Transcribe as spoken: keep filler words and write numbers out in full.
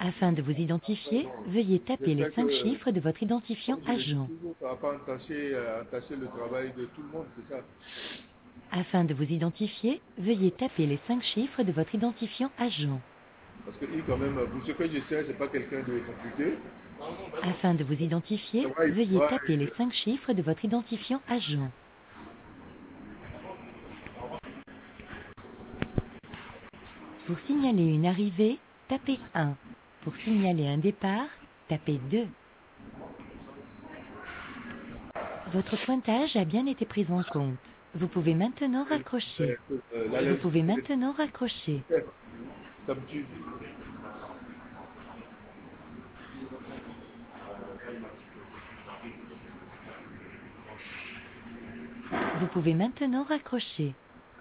Afin de vous identifier, veuillez taper les J'espère cinq que, chiffres de votre identifiant comme je le dis agent. toujours, ça ne va pas entacher, euh, entacher le travail de tout le monde, c'est ça. Afin de vous identifier, veuillez taper les cinq chiffres de votre identifiant agent. Parce que il, quand même, pour ce que je sais, c'est pas quelqu'un de compliqué. Afin de vous Ça identifier, va, il veuillez va, taper les cinq chiffres de votre identifiant agent. Pour signaler une arrivée, tapez un. Pour signaler un départ, tapez deux. Votre pointage a bien été pris en compte. Vous pouvez maintenant raccrocher. euh, euh, la Vous lettre, pouvez maintenant raccrocher. ça me tue. Vous pouvez maintenant raccrocher.